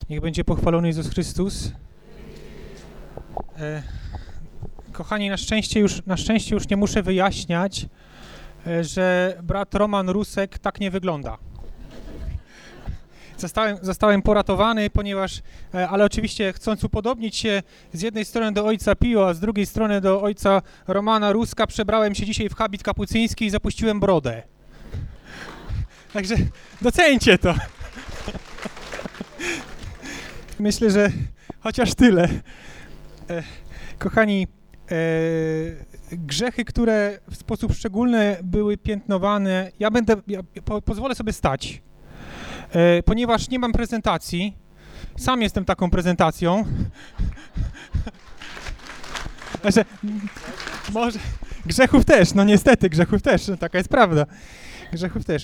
Niech będzie pochwalony Jezus Chrystus. Kochani, na szczęście już nie muszę wyjaśniać, że brat Roman Rusek tak nie wygląda. Zostałem poratowany, ponieważ, ale oczywiście chcąc upodobnić się z jednej strony do ojca Pio, a z drugiej strony do ojca Romana Ruska, przebrałem się dzisiaj w habit kapucyński i zapuściłem brodę. Także doceńcie to. Myślę, że chociaż tyle. Kochani, grzechy, które w sposób szczególny były piętnowane, pozwolę sobie stać, ponieważ nie mam prezentacji, sam jestem taką prezentacją. Znaczy, może grzechów też, no niestety, grzechów też, no, taka jest prawda. Grzechów też.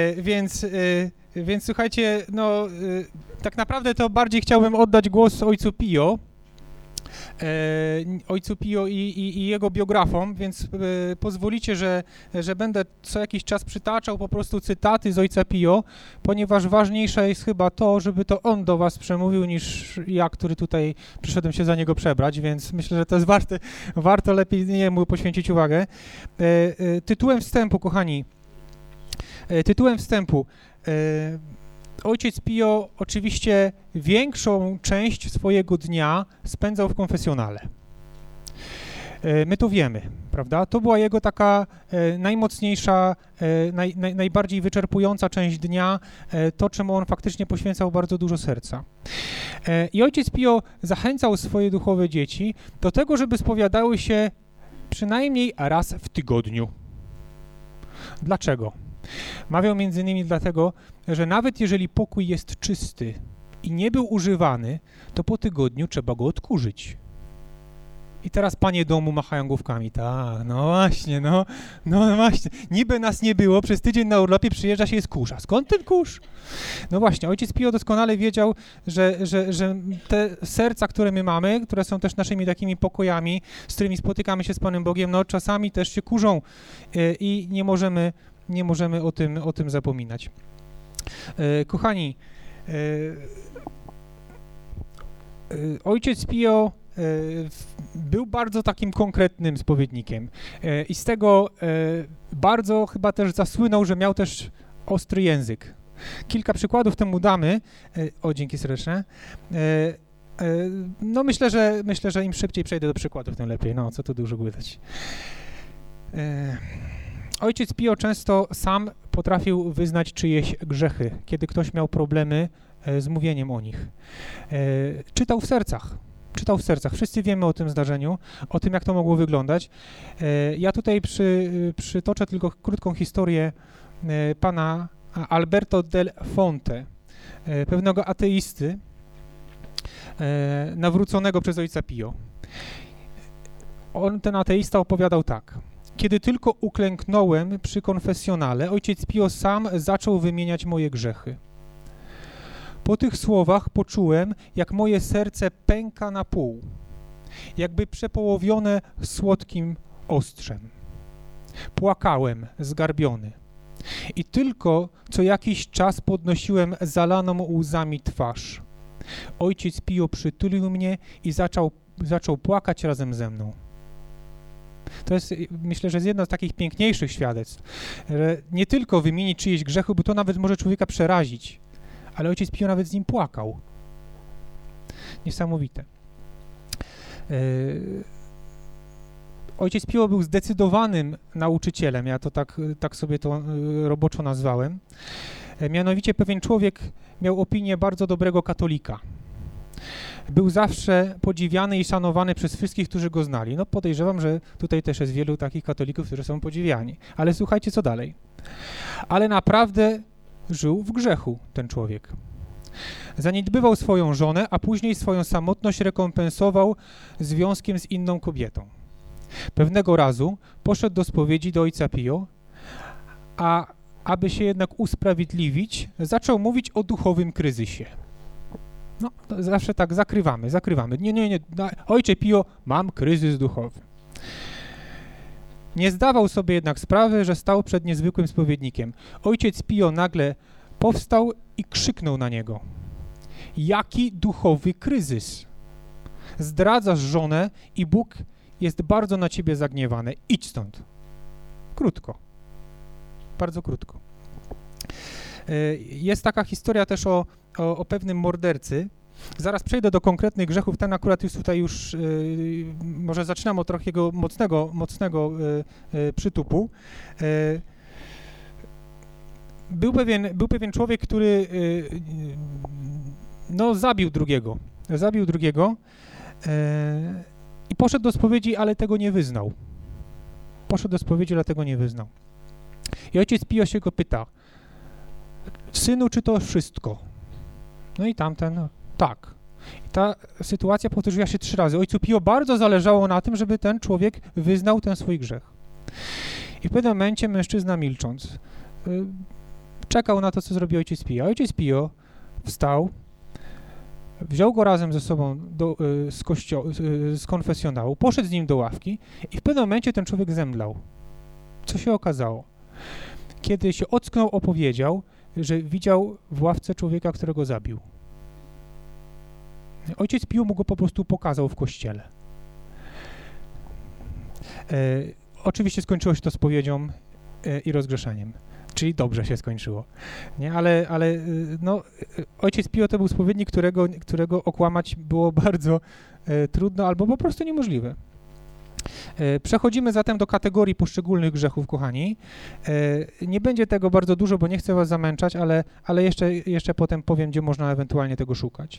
Więc słuchajcie, no tak naprawdę to bardziej chciałbym oddać głos ojcu Pio i jego biografom, więc pozwolicie, że będę co jakiś czas przytaczał po prostu cytaty z ojca Pio, ponieważ ważniejsze jest chyba to, żeby to on do was przemówił, niż ja, który tutaj przyszedłem się za niego przebrać, więc myślę, że to jest warto lepiej jemu poświęcić uwagę. Tytułem wstępu, kochani, ojciec Pio oczywiście większą część swojego dnia spędzał w konfesjonale. My to wiemy, prawda? To była jego taka najmocniejsza, najbardziej wyczerpująca część dnia, to czemu on faktycznie poświęcał bardzo dużo serca. I ojciec Pio zachęcał swoje duchowe dzieci do tego, żeby spowiadały się przynajmniej raz w tygodniu. Dlaczego? Mawiał między innymi dlatego, że nawet jeżeli pokój jest czysty i nie był używany, to po tygodniu trzeba go odkurzyć. I teraz panie domu machają główkami. Tak, no właśnie. Niby nas nie było, przez tydzień na urlopie przyjeżdża się jest kurz. A skąd ten kurz? No właśnie, ojciec Pio doskonale wiedział, że te serca, które my mamy, które są też naszymi takimi pokojami, z którymi spotykamy się z Panem Bogiem, no czasami też się kurzą i nie możemy o tym zapominać. Kochani, ojciec Pio był bardzo takim konkretnym spowiednikiem i z tego bardzo chyba też zasłynął, że miał też ostry język. Kilka przykładów temu damy. Dzięki serdeczne. No myślę, że im szybciej przejdę do przykładów, tym lepiej. No, co tu dużo gadać. Ojciec Pio często sam potrafił wyznać czyjeś grzechy, kiedy ktoś miał problemy z mówieniem o nich. Czytał w sercach. Wszyscy wiemy o tym zdarzeniu, o tym, jak to mogło wyglądać. Ja tutaj przytoczę tylko krótką historię pana Alberto del Fonte, pewnego ateisty, nawróconego przez ojca Pio. Ten ateista opowiadał tak. Kiedy tylko uklęknąłem przy konfesjonale, ojciec Pio sam zaczął wymieniać moje grzechy. Po tych słowach poczułem, jak moje serce pęka na pół, jakby przepołowione słodkim ostrzem. Płakałem, zgarbiony. I tylko co jakiś czas podnosiłem zalaną łzami twarz. Ojciec Pio przytulił mnie i zaczął płakać razem ze mną. To jest, myślę, że jest jedno z takich piękniejszych świadectw, że nie tylko wymienić czyjeś grzechy, bo to nawet może człowieka przerazić, ale ojciec Pio nawet z nim płakał. Niesamowite. Ojciec Pio był zdecydowanym nauczycielem, ja to tak sobie to roboczo nazwałem. Mianowicie pewien człowiek miał opinię bardzo dobrego katolika. Był zawsze podziwiany i szanowany przez wszystkich, którzy go znali. No podejrzewam, że tutaj też jest wielu takich katolików, którzy są podziwiani. Ale słuchajcie, co dalej. Ale naprawdę żył w grzechu ten człowiek. Zaniedbywał swoją żonę, a później swoją samotność rekompensował związkiem z inną kobietą. Pewnego razu poszedł do spowiedzi do ojca Pio, a aby się jednak usprawiedliwić, zaczął mówić o duchowym kryzysie. No, zawsze tak zakrywamy. Nie. Ojcze Pio, mam kryzys duchowy. Nie zdawał sobie jednak sprawy, że stał przed niezwykłym spowiednikiem. Ojciec Pio nagle powstał i krzyknął na niego. Jaki duchowy kryzys? Zdradzasz żonę i Bóg jest bardzo na ciebie zagniewany. Idź stąd. Krótko. Bardzo krótko. Jest taka historia też o pewnym mordercy. Zaraz przejdę do konkretnych grzechów. Ten akurat jest tutaj już, może zaczynam od takiego mocnego przytupu. Był pewien człowiek, który zabił drugiego i poszedł do spowiedzi, ale tego nie wyznał. I ojciec Pio się go pyta: synu, czy to wszystko? No i tamten, tak. I ta sytuacja powtórzyła się 3 razy. Ojcu Pio bardzo zależało na tym, żeby ten człowiek wyznał ten swój grzech. I w pewnym momencie mężczyzna, milcząc, czekał na to, co zrobi ojciec Pio. Ojciec Pio wstał, wziął go razem ze sobą z konfesjonału, poszedł z nim do ławki i w pewnym momencie ten człowiek zemdlał. Co się okazało? Kiedy się ocknął, opowiedział, że widział w ławce człowieka, którego zabił. Ojciec Pio mu go po prostu pokazał w kościele. Oczywiście skończyło się to spowiedzią i rozgrzeszeniem. Czyli dobrze się skończyło. Nie? Ale ojciec Pio to był spowiednik, którego okłamać było bardzo trudno albo po prostu niemożliwe. Przechodzimy zatem do kategorii poszczególnych grzechów, kochani. Nie będzie tego bardzo dużo, bo nie chcę was zamęczać, ale jeszcze potem powiem, gdzie można ewentualnie tego szukać.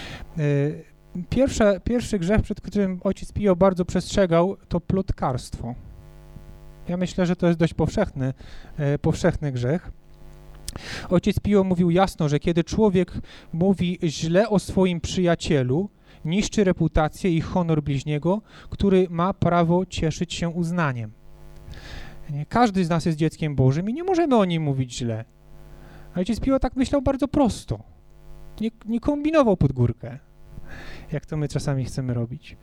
Pierwszy grzech, przed którym ojciec Pio bardzo przestrzegał, to plotkarstwo. Ja myślę, że to jest dość powszechny grzech. Ojciec Pio mówił jasno, że kiedy człowiek mówi źle o swoim przyjacielu, niszczy reputację i honor bliźniego, który ma prawo cieszyć się uznaniem. Każdy z nas jest dzieckiem Bożym i nie możemy o nim mówić źle. Ojciec Pio tak myślał bardzo prosto. Nie kombinował pod górkę, jak to my czasami chcemy robić.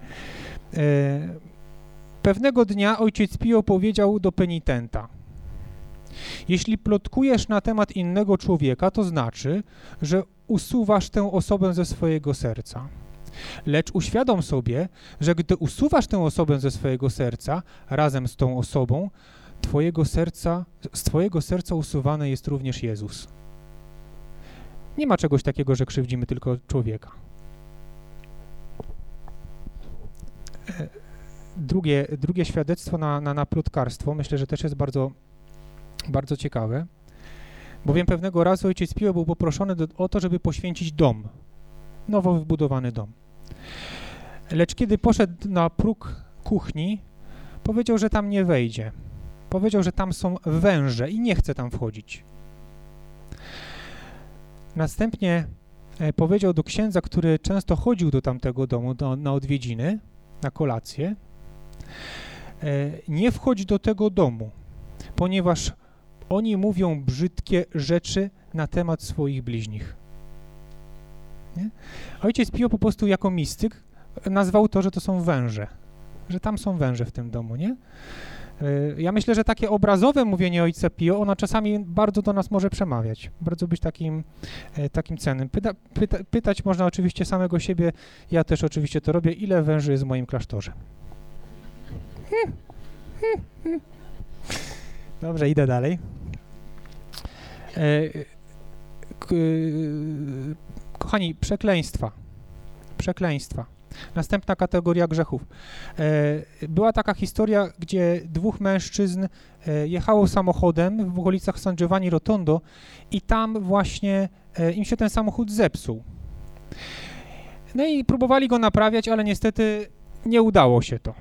Pewnego dnia ojciec Pio powiedział do penitenta: jeśli plotkujesz na temat innego człowieka, to znaczy, że usuwasz tę osobę ze swojego serca. Lecz uświadom sobie, że gdy usuwasz tę osobę ze swojego serca, razem z tą osobą, z twojego serca usuwany jest również Jezus. Nie ma czegoś takiego, że krzywdzimy tylko człowieka. Drugie świadectwo na plotkarstwo, myślę, że też jest bardzo, bardzo ciekawe, bowiem pewnego razu ojciec Pio był poproszony o to, żeby poświęcić dom, nowo wybudowany dom. Lecz kiedy poszedł na próg kuchni, powiedział, że tam nie wejdzie. Powiedział, że tam są węże i nie chce tam wchodzić. Następnie powiedział do księdza, który często chodził do tamtego domu na odwiedziny, na kolację: nie wchodź do tego domu, ponieważ oni mówią brzydkie rzeczy na temat swoich bliźnich. Nie? Ojciec Pio po prostu jako mistyk nazwał to, że to są węże, że tam są węże w tym domu, nie? Ja myślę, że takie obrazowe mówienie ojca Pio, ono czasami bardzo do nas może przemawiać, bardzo być takim cennym. Pytać można oczywiście samego siebie, ja też oczywiście to robię, ile węży jest w moim klasztorze. Dobrze, idę dalej. Kochani, przekleństwa. Następna kategoria grzechów. Była taka historia, gdzie 2 mężczyzn jechało samochodem w okolicach San Giovanni Rotondo i tam właśnie im się ten samochód zepsuł. No i próbowali go naprawiać, ale niestety nie udało się to.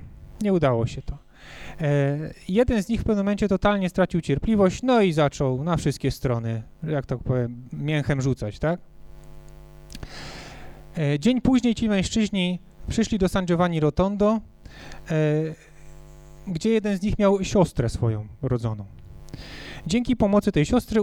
Jeden z nich w pewnym momencie totalnie stracił cierpliwość, no i zaczął na wszystkie strony, jak tak powiem, mięchem rzucać, tak? Dzień później ci mężczyźni przyszli do San Giovanni Rotondo, gdzie jeden z nich miał siostrę swoją rodzoną. Dzięki pomocy tej siostry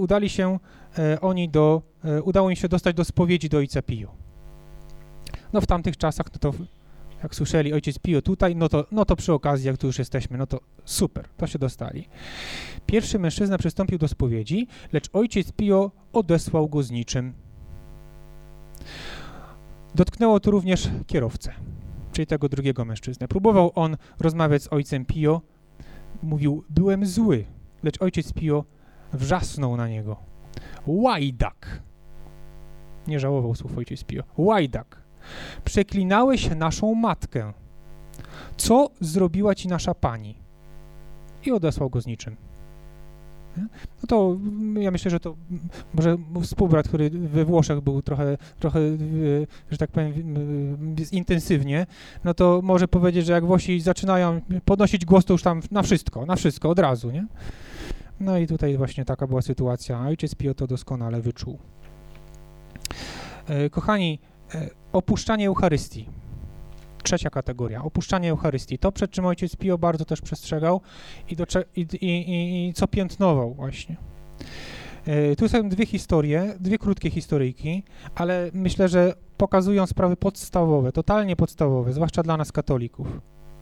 udało im się dostać do spowiedzi do ojca Pio. No w tamtych czasach, no to jak słyszeli ojciec Pio tutaj, no to przy okazji, jak tu już jesteśmy, no to super, to się dostali. Pierwszy mężczyzna przystąpił do spowiedzi, lecz ojciec Pio odesłał go z niczym. Dotknęło to również kierowcę, czyli tego drugiego mężczyznę. Próbował on rozmawiać z ojcem Pio, mówił, byłem zły, lecz ojciec Pio wrzasnął na niego. Łajdak! Nie żałował słów ojciec Pio. Łajdak! Przeklinałeś naszą matkę. Co zrobiła ci nasza pani? I odesłał go z niczym. No to ja myślę, że to może współbrat, który we Włoszech był trochę, że tak powiem, intensywnie, no to może powiedzieć, że jak Włosi zaczynają podnosić głos, to już tam na wszystko, od razu, nie? No i tutaj właśnie taka była sytuacja. Ojciec Pio to doskonale wyczuł. Kochani, opuszczanie Eucharystii. Trzecia kategoria, opuszczanie Eucharystii. To, przed czym ojciec Pio bardzo też przestrzegał i co piętnował właśnie. Tu są dwie krótkie historyjki, ale myślę, że pokazują sprawy podstawowe, totalnie podstawowe, zwłaszcza dla nas katolików.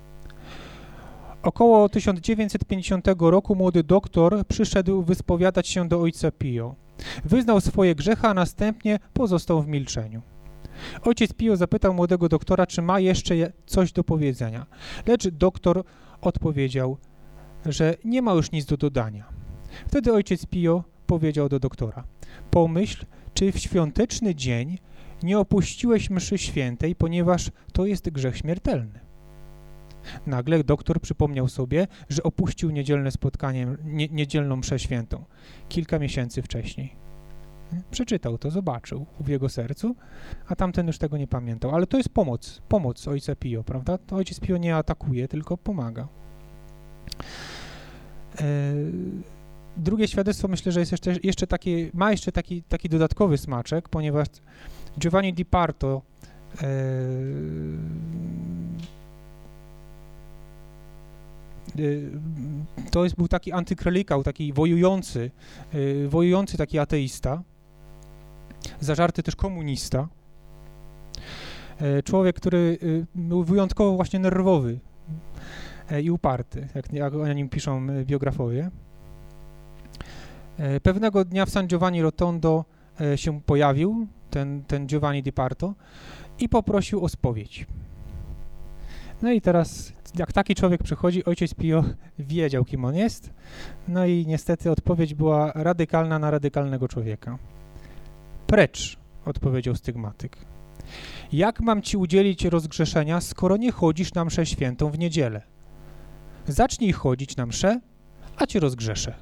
Około 1950 roku młody doktor przyszedł wyspowiadać się do ojca Pio. Wyznał swoje grzechy, a następnie pozostał w milczeniu. Ojciec Pio zapytał młodego doktora, czy ma jeszcze coś do powiedzenia, lecz doktor odpowiedział, że nie ma już nic do dodania. Wtedy ojciec Pio powiedział do doktora, pomyśl, czy w świąteczny dzień nie opuściłeś mszy świętej, ponieważ to jest grzech śmiertelny. Nagle doktor przypomniał sobie, że opuścił niedzielne spotkanie, niedzielną mszę świętą kilka miesięcy wcześniej. Przeczytał to, zobaczył w jego sercu, a tamten już tego nie pamiętał. Ale to jest pomoc ojca Pio, prawda? To ojciec Pio nie atakuje, tylko pomaga. Drugie świadectwo myślę, że jest jeszcze taki dodatkowy smaczek, ponieważ Giovanni di Parto był taki antyklerykał, taki wojujący taki ateista, zażarty też komunista, człowiek, który był wyjątkowo właśnie nerwowy i uparty, jak o nim piszą biografowie. Pewnego dnia w San Giovanni Rotondo się pojawił ten Giovanni di Parto i poprosił o spowiedź. No i teraz, jak taki człowiek przychodzi, ojciec Pio wiedział, kim on jest, no i niestety odpowiedź była radykalna na radykalnego człowieka. Precz, odpowiedział stygmatyk. Jak mam ci udzielić rozgrzeszenia, skoro nie chodzisz na mszę świętą w niedzielę? Zacznij chodzić na mszę, a cię rozgrzeszę.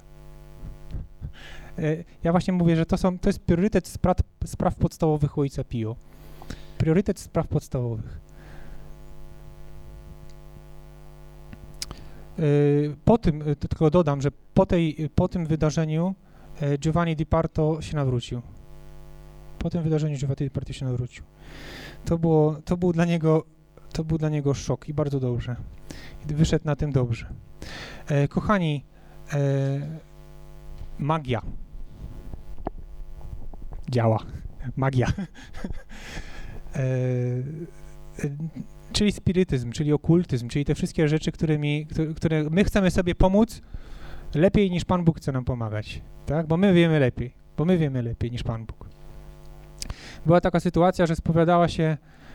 Ja właśnie mówię, że to jest priorytet spraw podstawowych ojca Pio. Priorytet spraw podstawowych. Po tym, tylko dodam, że po tym wydarzeniu Giovanni di Parto się nawrócił. Po tym wydarzeniu Giovanni di Parto się nawrócił. To był dla niego szok i bardzo dobrze. Wyszedł na tym dobrze. Kochani, magia. Działa. Magia. Czyli spirytyzm, czyli okultyzm, czyli te wszystkie rzeczy, które my chcemy sobie pomóc lepiej niż Pan Bóg chce nam pomagać, tak? Bo my wiemy lepiej niż Pan Bóg. Była taka sytuacja, że spowiadała się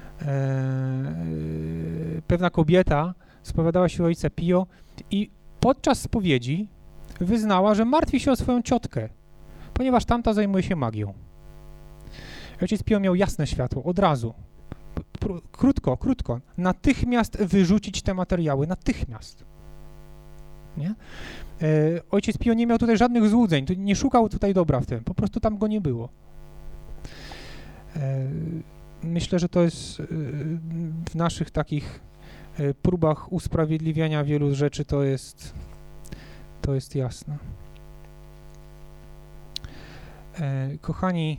pewna kobieta, spowiadała się ojca Pio i podczas spowiedzi wyznała, że martwi się o swoją ciotkę, ponieważ tamta zajmuje się magią. Ojciec Pio miał jasne światło, od razu. Krótko, natychmiast wyrzucić te materiały, natychmiast. Nie? Ojciec Pio nie miał tutaj żadnych złudzeń, nie szukał tutaj dobra w tym, po prostu tam go nie było. Myślę, że to jest w naszych takich próbach usprawiedliwiania wielu rzeczy to jest jasne. Kochani,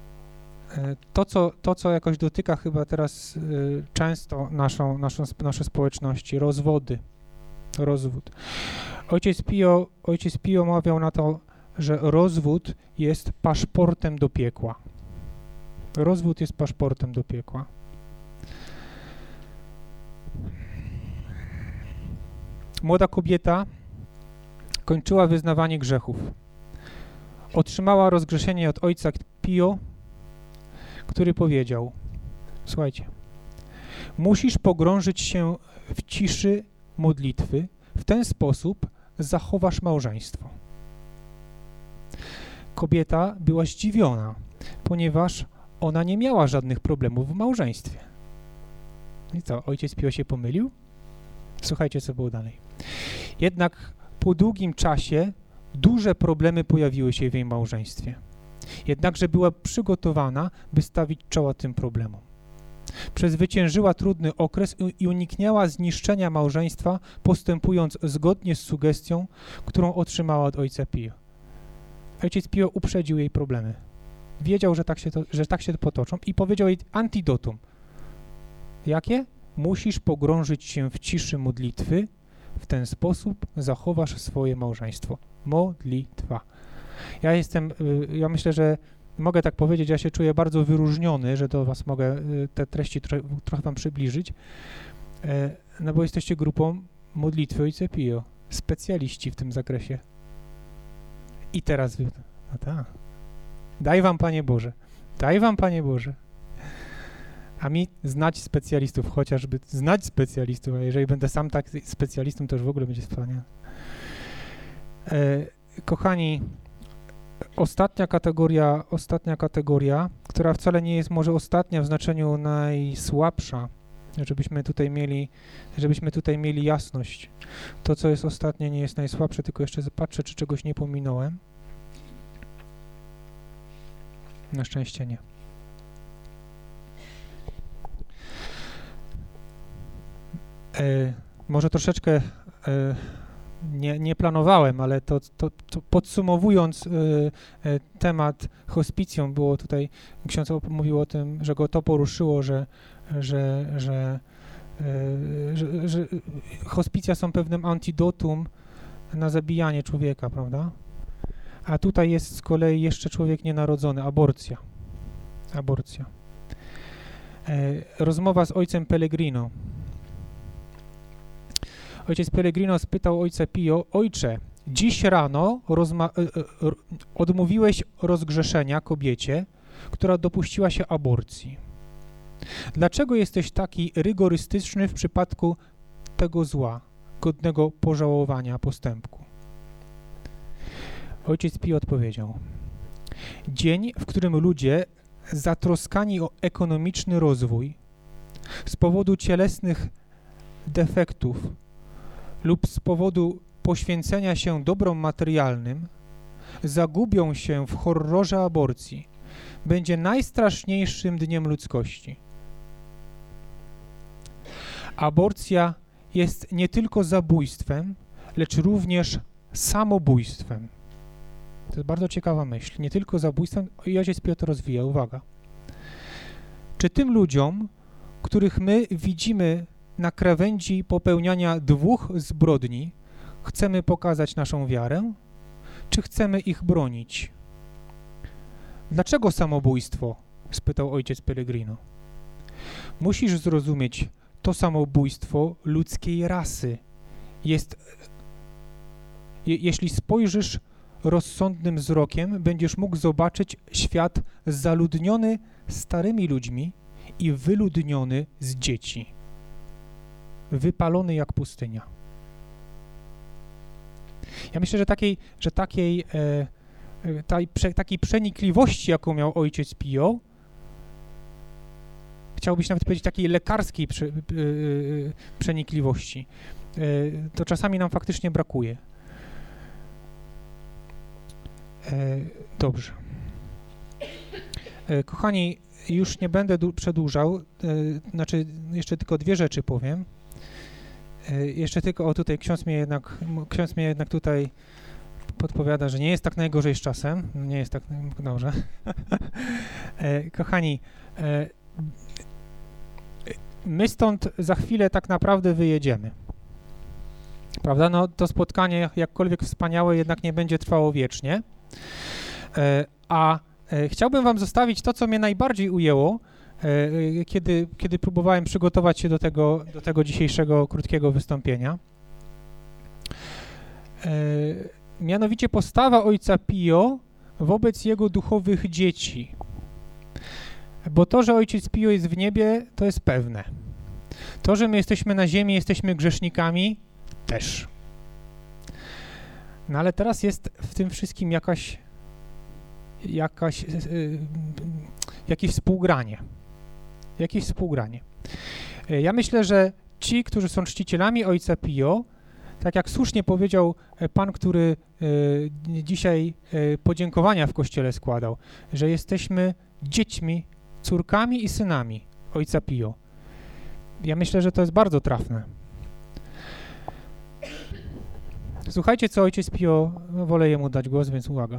to, co jakoś dotyka chyba teraz często nasze społeczności, rozwód. Ojciec Pio mawiał na to, że rozwód jest paszportem do piekła. Rozwód jest paszportem do piekła. Młoda kobieta kończyła wyznawanie grzechów. Otrzymała rozgrzeszenie od ojca Pio, który powiedział: Słuchajcie. Musisz pogrążyć się w ciszy modlitwy, w ten sposób zachowasz małżeństwo. Kobieta była zdziwiona, ponieważ ona nie miała żadnych problemów w małżeństwie. I co, ojciec Pio się pomylił? Słuchajcie, co było dalej. Jednak po długim czasie duże problemy pojawiły się w jej małżeństwie. Jednakże była przygotowana, by stawić czoła tym problemom. Przezwyciężyła trudny okres i uniknęła zniszczenia małżeństwa, postępując zgodnie z sugestią, którą otrzymała od ojca Pio. Ojciec Pio uprzedził jej problemy. Wiedział, że tak się potoczą i powiedział jej antidotum. Jakie? Musisz pogrążyć się w ciszy modlitwy, w ten sposób zachowasz swoje małżeństwo. Modlitwa. Ja myślę, że mogę tak powiedzieć, ja się czuję bardzo wyróżniony, że do was mogę te treści trochę wam przybliżyć, no bo jesteście grupą modlitwy Ojca Pio, specjaliści w tym zakresie. I teraz wy, no tak, daj wam Panie Boże, daj wam Panie Boże. A mi znać specjalistów, chociażby znać specjalistów, a jeżeli będę sam tak specjalistą, to już w ogóle będzie wspaniale. Kochani, ostatnia kategoria, która wcale nie jest może ostatnia w znaczeniu najsłabsza, żebyśmy tutaj mieli jasność. To, co jest ostatnie, nie jest najsłabsze, tylko jeszcze patrzę, czy czegoś nie pominąłem. Na szczęście nie. Może troszeczkę nie planowałem, ale to podsumowując temat hospicjum, było tutaj, ksiądz mówił o tym, że go to poruszyło, że hospicja są pewnym antidotum na zabijanie człowieka, prawda? A tutaj jest z kolei jeszcze człowiek nienarodzony, aborcja. Rozmowa z ojcem Pellegrino. Ojciec Pellegrino spytał ojca Pio: ojcze, dziś rano odmówiłeś rozgrzeszenia kobiecie, która dopuściła się aborcji. Dlaczego jesteś taki rygorystyczny w przypadku tego zła, godnego pożałowania postępku? Ojciec Pio odpowiedział: dzień, w którym ludzie zatroskani o ekonomiczny rozwój z powodu cielesnych defektów lub z powodu poświęcenia się dobrom materialnym zagubią się w horrorze aborcji, będzie najstraszniejszym dniem ludzkości. Aborcja jest nie tylko zabójstwem, lecz również samobójstwem. To jest bardzo ciekawa myśl. Nie tylko zabójstwem, i ojciec Piotr rozwija, uwaga. Czy tym ludziom, których my widzimy na krawędzi popełniania dwóch zbrodni, chcemy pokazać naszą wiarę, czy chcemy ich bronić? Dlaczego samobójstwo? Spytał ojciec Pellegrino. Musisz zrozumieć, to samobójstwo ludzkiej rasy jest, jeśli spojrzysz rozsądnym wzrokiem, będziesz mógł zobaczyć świat zaludniony starymi ludźmi i wyludniony z dzieci. Wypalony jak pustynia. Ja myślę, że takiej przenikliwości, jaką miał ojciec Pio, chciałbyś nawet powiedzieć takiej lekarskiej przenikliwości, to czasami nam faktycznie brakuje. Dobrze. Kochani, już nie będę przedłużał, znaczy jeszcze tylko dwie rzeczy powiem. Jeszcze tylko, tutaj ksiądz mnie jednak tutaj podpowiada, że nie jest tak najgorzej z czasem. Nie jest tak dobrze. Kochani, my stąd za chwilę tak naprawdę wyjedziemy. Prawda? No to spotkanie, jakkolwiek wspaniałe, jednak nie będzie trwało wiecznie. A chciałbym wam zostawić to, co mnie najbardziej ujęło, kiedy próbowałem przygotować się do tego dzisiejszego krótkiego wystąpienia. Mianowicie postawa ojca Pio wobec jego duchowych dzieci. Bo to, że Ojciec Pio jest w niebie, to jest pewne. To, że my jesteśmy na ziemi, jesteśmy grzesznikami, też. No ale teraz jest w tym wszystkim jakieś współgranie. Jakieś współgranie. Ja myślę, że ci, którzy są czcicielami Ojca Pio, tak jak słusznie powiedział pan, który dzisiaj podziękowania w kościele składał, że jesteśmy dziećmi, córkami i synami Ojca Pio. Ja myślę, że to jest bardzo trafne. Słuchajcie, co Ojciec Pio, wolę jemu dać głos, więc uwaga.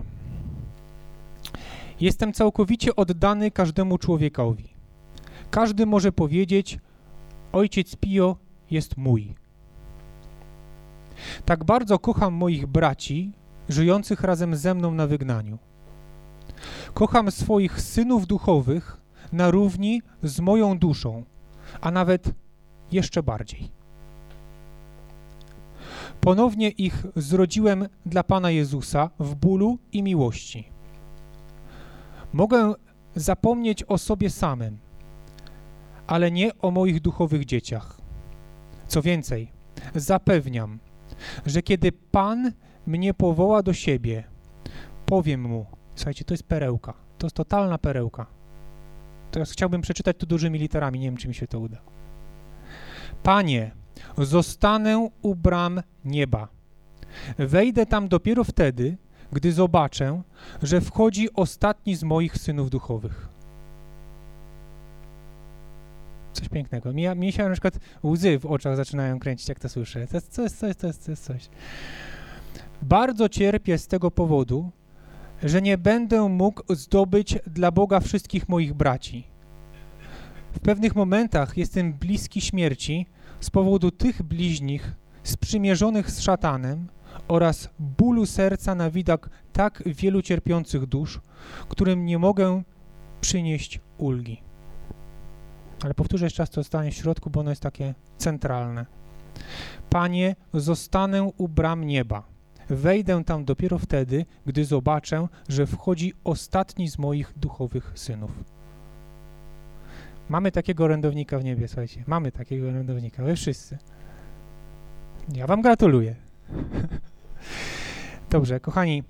Jestem całkowicie oddany każdemu człowiekowi. Każdy może powiedzieć, Ojciec Pio jest mój. Tak bardzo kocham moich braci, żyjących razem ze mną na wygnaniu. Kocham swoich synów duchowych na równi z moją duszą, a nawet jeszcze bardziej. Ponownie ich zrodziłem dla Pana Jezusa w bólu i miłości. Mogę zapomnieć o sobie samym, ale nie o moich duchowych dzieciach. Co więcej, zapewniam, że kiedy Pan mnie powoła do siebie, powiem Mu, słuchajcie, to jest perełka, to jest totalna perełka. Teraz chciałbym przeczytać tu dużymi literami, nie wiem, czy mi się to uda. Panie, zostanę u bram nieba. Wejdę tam dopiero wtedy, gdy zobaczę, że wchodzi ostatni z moich synów duchowych. Coś pięknego. Mi się na przykład łzy w oczach zaczynają kręcić, jak to słyszę. To jest coś. Bardzo cierpię z tego powodu, że nie będę mógł zdobyć dla Boga wszystkich moich braci. W pewnych momentach jestem bliski śmierci z powodu tych bliźnich sprzymierzonych z szatanem oraz bólu serca na widok tak wielu cierpiących dusz, którym nie mogę przynieść ulgi. Ale powtórzę jeszcze raz, co stanie w środku, bo ono jest takie centralne. Panie, zostanę u bram nieba. Wejdę tam dopiero wtedy, gdy zobaczę, że wchodzi ostatni z moich duchowych synów. Mamy takiego orędownika w niebie, słuchajcie. Mamy takiego orędownika, wy wszyscy. Ja wam gratuluję. Dobrze, kochani,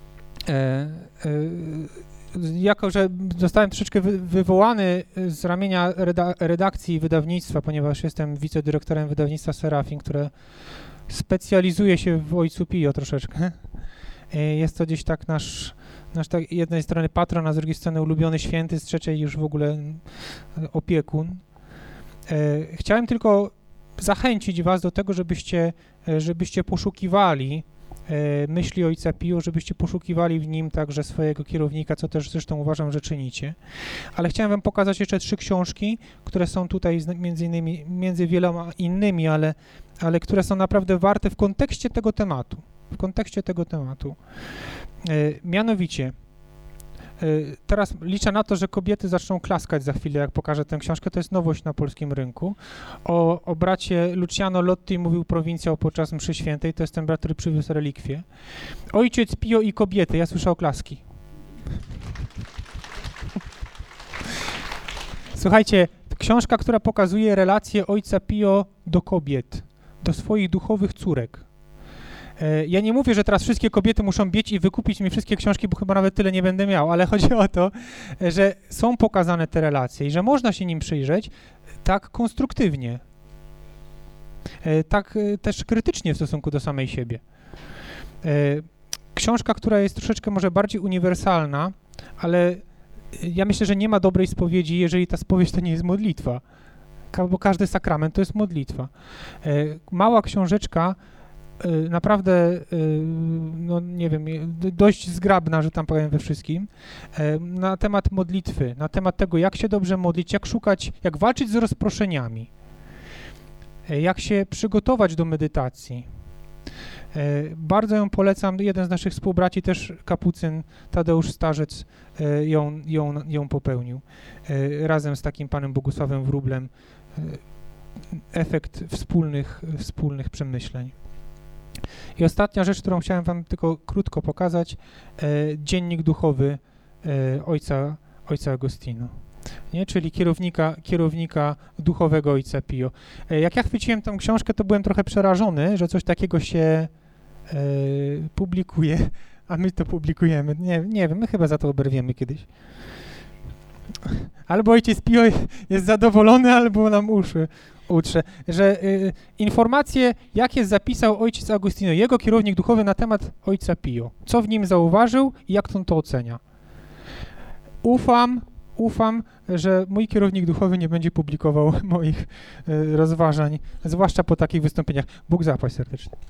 jako że zostałem troszeczkę wywołany z ramienia redakcji wydawnictwa, ponieważ jestem wicedyrektorem wydawnictwa Serafin, które specjalizuje się w Ojcu Pio troszeczkę. Jest to gdzieś tak nasz tak, z jednej strony patron, a z drugiej strony ulubiony święty, z trzeciej już w ogóle opiekun. Chciałem tylko zachęcić was do tego, żebyście poszukiwali myśli Ojca Pio, żebyście poszukiwali w nim także swojego kierownika, co też zresztą uważam, że czynicie. Ale chciałem wam pokazać jeszcze 3 książki, które są tutaj między wieloma innymi, ale które są naprawdę warte w kontekście tego tematu. Mianowicie, teraz liczę na to, że kobiety zaczną klaskać za chwilę, jak pokażę tę książkę. To jest nowość na polskim rynku. O bracie Luciano Lotti mówił prowincjał podczas mszy świętej. To jest ten brat, który przywiózł relikwie. Ojciec Pio i kobiety. Ja słyszę oklaski. Słuchajcie, książka, która pokazuje relację Ojca Pio do kobiet, do swoich duchowych córek. Ja nie mówię, że teraz wszystkie kobiety muszą biec i wykupić mi wszystkie książki, bo chyba nawet tyle nie będę miał, ale chodzi o to, że są pokazane te relacje i że można się nim przyjrzeć tak konstruktywnie, tak też krytycznie w stosunku do samej siebie. Książka, która jest troszeczkę może bardziej uniwersalna, ale ja myślę, że nie ma dobrej spowiedzi, jeżeli ta spowiedź to nie jest modlitwa, bo każdy sakrament to jest modlitwa. Mała książeczka, naprawdę, no nie wiem, dość zgrabna, że tam powiem we wszystkim, na temat modlitwy, na temat tego, jak się dobrze modlić, jak szukać, jak walczyć z rozproszeniami, jak się przygotować do medytacji. Bardzo ją polecam, jeden z naszych współbraci, też kapucyn Tadeusz Starzec, ją popełnił, razem z takim panem Bogusławem Wróblem, efekt wspólnych przemyśleń. I ostatnia rzecz, którą chciałem wam tylko krótko pokazać, dziennik duchowy ojca Agostino. nie? Czyli kierownika duchowego ojca Pio. Jak ja chwyciłem tę książkę, to byłem trochę przerażony, że coś takiego się publikuje, a my to publikujemy. Nie wiem, my chyba za to oberwiemy kiedyś. Albo ojciec Pio jest zadowolony, albo nam utrze, że informacje, jakie zapisał ojciec Agostino, jego kierownik duchowy na temat ojca Pio, co w nim zauważył i jak on to ocenia. Ufam, że mój kierownik duchowy nie będzie publikował moich rozważań, zwłaszcza po takich wystąpieniach. Bóg zapłać serdecznie.